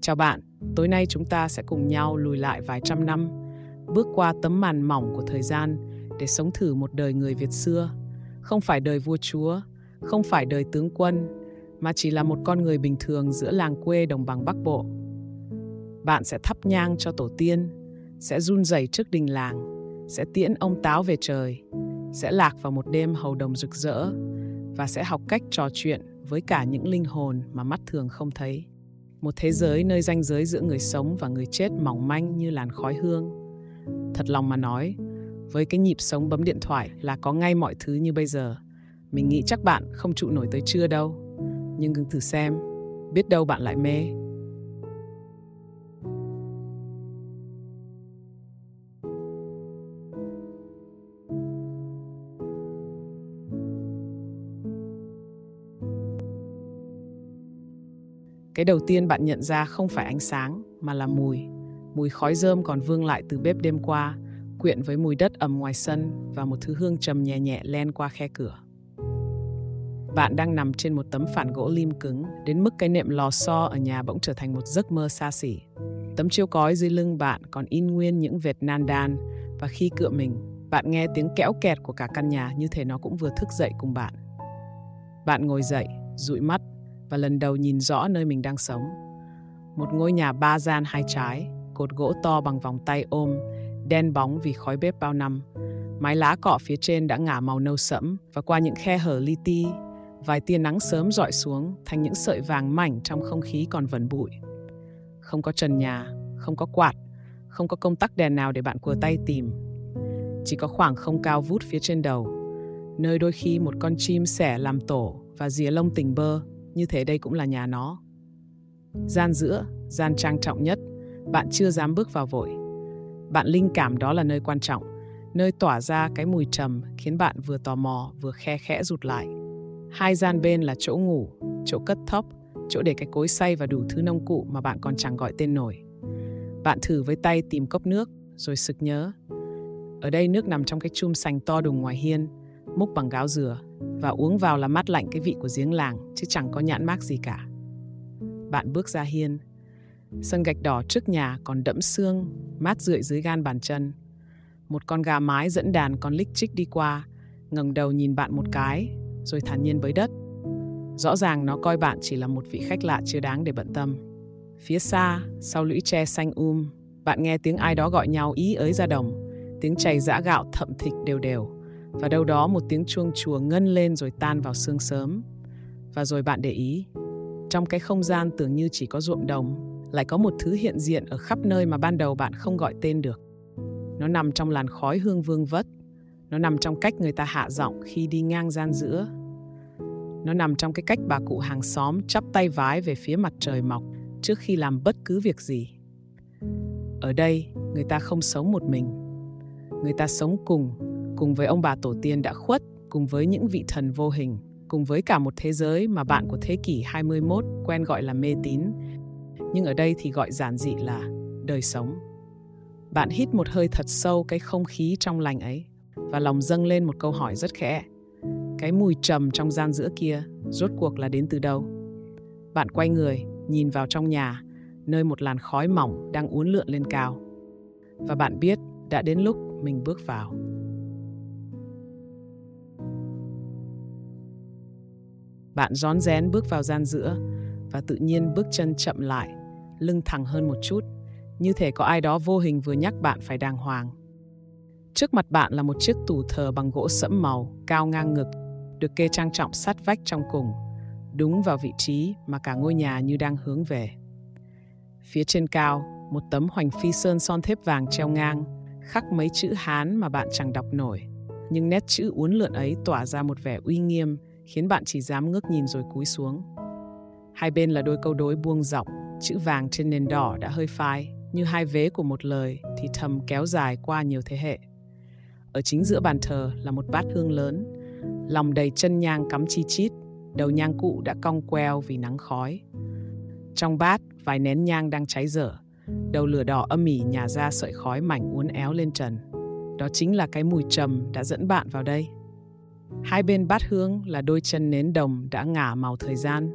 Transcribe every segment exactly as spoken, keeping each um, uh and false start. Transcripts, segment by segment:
Chào bạn, tối nay chúng ta sẽ cùng nhau lùi lại vài trăm năm, bước qua tấm màn mỏng của thời gian để sống thử một đời người Việt xưa. Không phải đời vua chúa, không phải đời tướng quân, mà chỉ là một con người bình thường giữa làng quê đồng bằng Bắc Bộ. Bạn sẽ thắp nhang cho tổ tiên, sẽ run rẩy trước đình làng, sẽ tiễn ông Táo về trời, sẽ lạc vào một đêm hầu đồng rực rỡ và sẽ học cách trò chuyện với cả những linh hồn mà mắt thường không thấy. Một thế giới nơi ranh giới giữa người sống và người chết mỏng manh như làn khói hương. Thật lòng mà nói, với cái nhịp sống bấm điện thoại là có ngay mọi thứ như bây giờ. Mình nghĩ chắc bạn không trụ nổi tới trưa đâu. Nhưng cứ thử xem, biết đâu bạn lại mê. Cái đầu tiên bạn nhận ra không phải ánh sáng, mà là mùi. Mùi khói rơm còn vương lại từ bếp đêm qua, quyện với mùi đất ẩm ngoài sân và một thứ hương trầm nhẹ nhẹ len qua khe cửa. Bạn đang nằm trên một tấm phản gỗ lim cứng, đến mức cái nệm lò xo ở nhà bỗng trở thành một giấc mơ xa xỉ. Tấm chiếu cói dưới lưng bạn còn in nguyên những vệt nan đan, và khi cựa mình, bạn nghe tiếng kéo kẹt của cả căn nhà như thể nó cũng vừa thức dậy cùng bạn. Bạn ngồi dậy, dụi mắt, và lần đầu nhìn rõ nơi mình đang sống. Một ngôi nhà ba gian hai trái, cột gỗ to bằng vòng tay ôm, đen bóng vì khói bếp bao năm. Mái lá cọ phía trên đã ngả màu nâu sẫm, và qua những khe hở li ti, vài tia nắng sớm rọi xuống thành những sợi vàng mảnh trong không khí còn vẩn bụi. Không có trần nhà, không có quạt, không có công tắc đèn nào để bạn cùa tay tìm. Chỉ có khoảng không cao vút phía trên đầu, nơi đôi khi một con chim sẻ làm tổ và rìa lông tỉnh bơ, như thế đây cũng là nhà nó. Gian giữa, gian trang trọng nhất, bạn chưa dám bước vào vội. Bạn linh cảm đó là nơi quan trọng, nơi tỏa ra cái mùi trầm khiến bạn vừa tò mò vừa khe khẽ rụt lại. Hai gian bên là chỗ ngủ, chỗ cất thóc, chỗ để cái cối xay và đủ thứ nông cụ mà bạn còn chẳng gọi tên nổi. Bạn thử với tay tìm cốc nước, rồi sực nhớ. Ở đây nước nằm trong cái chum sành to đùng ngoài hiên, múc bằng gáo dừa, và uống vào là mát lạnh cái vị của giếng làng, chứ chẳng có nhãn mác gì cả. Bạn bước ra hiên. Sân gạch đỏ trước nhà còn đẫm sương, mát rượi dưới gan bàn chân. Một con gà mái dẫn đàn con lích chích đi qua, ngẩng đầu nhìn bạn một cái, rồi thản nhiên bới đất. Rõ ràng nó coi bạn chỉ là một vị khách lạ chưa đáng để bận tâm. Phía xa, sau lũy tre xanh um, bạn nghe tiếng ai đó gọi nhau ý ới ra đồng, tiếng chày giã gạo thậm thịch đều đều, và đâu đó một tiếng chuông chùa ngân lên rồi tan vào sương sớm. Và rồi bạn để ý, trong cái không gian tưởng như chỉ có ruộng đồng, lại có một thứ hiện diện ở khắp nơi mà ban đầu bạn không gọi tên được. Nó nằm trong làn khói hương vương vất. Nó nằm trong cách người ta hạ giọng khi đi ngang gian giữa. Nó nằm trong cái cách bà cụ hàng xóm chắp tay vái về phía mặt trời mọc trước khi làm bất cứ việc gì. Ở đây, người ta không sống một mình. Người ta sống cùng, cùng với ông bà tổ tiên đã khuất, cùng với những vị thần vô hình, cùng với cả một thế giới mà bạn của thế kỷ hai mươi mốt quen gọi là mê tín, nhưng ở đây thì gọi giản dị là đời sống. Bạn hít một hơi thật sâu cái không khí trong lành ấy, và lòng dâng lên một câu hỏi rất khẽ. Cái mùi trầm trong gian giữa kia rốt cuộc là đến từ đâu? Bạn quay người, nhìn vào trong nhà, nơi một làn khói mỏng đang uốn lượn lên cao. Và bạn biết đã đến lúc mình bước vào. Bạn rón rén bước vào gian giữa, và tự nhiên bước chân chậm lại, lưng thẳng hơn một chút, như thể có ai đó vô hình vừa nhắc bạn phải đàng hoàng. Trước mặt bạn là một chiếc tủ thờ bằng gỗ sẫm màu, cao ngang ngực, được kê trang trọng sát vách trong cùng, đúng vào vị trí mà cả ngôi nhà như đang hướng về. Phía trên cao, một tấm hoành phi sơn son thép vàng treo ngang, khắc mấy chữ Hán mà bạn chẳng đọc nổi, nhưng nét chữ uốn lượn ấy tỏa ra một vẻ uy nghiêm, khiến bạn chỉ dám ngước nhìn rồi cúi xuống. Hai bên là đôi câu đối buông dọc, chữ vàng trên nền đỏ đã hơi phai, như hai vế của một lời thì thầm kéo dài qua nhiều thế hệ. Ở chính giữa bàn thờ là một bát hương lớn, lòng đầy chân nhang cắm chi chít, đầu nhang cụ đã cong queo vì nắng khói. Trong bát, vài nén nhang đang cháy dở, đầu lửa đỏ âm ỉ nhả ra sợi khói mảnh uốn éo lên trần. Đó chính là cái mùi trầm đã dẫn bạn vào đây. Hai bên bát hương là đôi chân nến đồng đã ngả màu thời gian,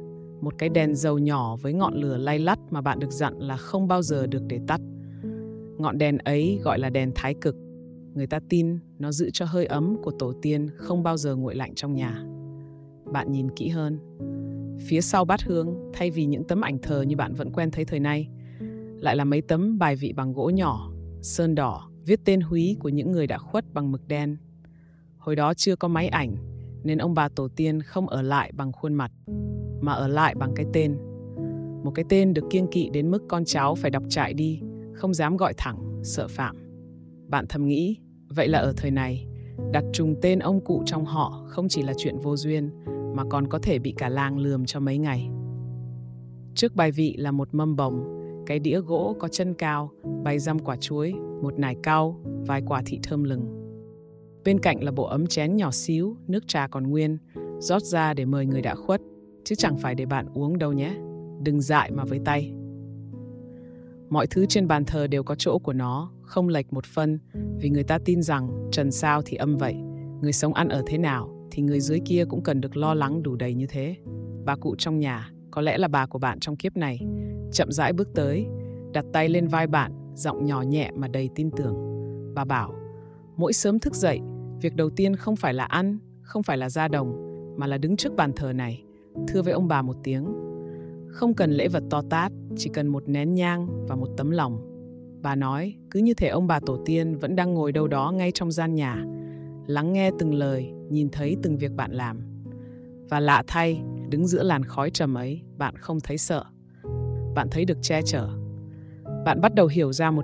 một cái đèn dầu nhỏ với ngọn lửa lay lắt mà bạn được dặn là không bao giờ được để tắt. Ngọn đèn ấy gọi là đèn thái cực. Người ta tin nó giữ cho hơi ấm của tổ tiên không bao giờ nguội lạnh trong nhà. Bạn nhìn kỹ hơn. Phía sau bát hương, thay vì những tấm ảnh thờ như bạn vẫn quen thấy thời nay, lại là mấy tấm bài vị bằng gỗ nhỏ, sơn đỏ, viết tên húy của những người đã khuất bằng mực đen. Hồi đó chưa có máy ảnh, nên ông bà tổ tiên không ở lại bằng khuôn mặt, mà ở lại bằng cái tên. Một cái tên được kiêng kỵ đến mức con cháu phải đọc chạy đi, không dám gọi thẳng, sợ phạm. Bạn thầm nghĩ, vậy là ở thời này, đặt trùng tên ông cụ trong họ không chỉ là chuyện vô duyên, mà còn có thể bị cả làng lườm cho mấy ngày. Trước bài vị là một mâm bồng, cái đĩa gỗ có chân cao, bày dăm quả chuối, một nải cau, vài quả thị thơm lừng. Bên cạnh là bộ ấm chén nhỏ xíu, nước trà còn nguyên, rót ra để mời người đã khuất, chứ chẳng phải để bạn uống đâu nhé. Đừng dại mà với tay. Mọi thứ trên bàn thờ đều có chỗ của nó, không lệch một phân, vì người ta tin rằng trần sao thì âm vậy, người sống ăn ở thế nào thì người dưới kia cũng cần được lo lắng đủ đầy như thế. Bà cụ trong nhà, có lẽ là bà của bạn trong kiếp này, chậm rãi bước tới, đặt tay lên vai bạn, giọng nhỏ nhẹ mà đầy tin tưởng. Bà bảo, mỗi sớm thức dậy, việc đầu tiên không phải là ăn, không phải là ra đồng, mà là đứng trước bàn thờ này, thưa với ông bà một tiếng. Không cần lễ vật to tát, chỉ cần một nén nhang và một tấm lòng. Bà nói, cứ như thể ông bà tổ tiên vẫn đang ngồi đâu đó ngay trong gian nhà, lắng nghe từng lời, nhìn thấy từng việc bạn làm. Và lạ thay, đứng giữa làn khói trầm ấy, bạn không thấy sợ. Bạn thấy được che chở. Bạn bắt đầu hiểu ra một